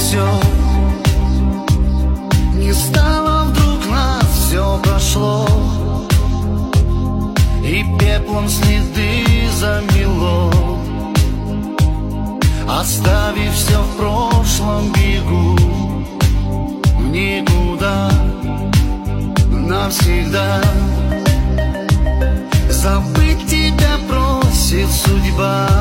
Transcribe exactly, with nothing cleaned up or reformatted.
все. Не стало вдруг нас, все прошло, и пеплом следы замело. Оставив все в прошлом, бегу в никуда навсегда. Забыть тебя просит судьба,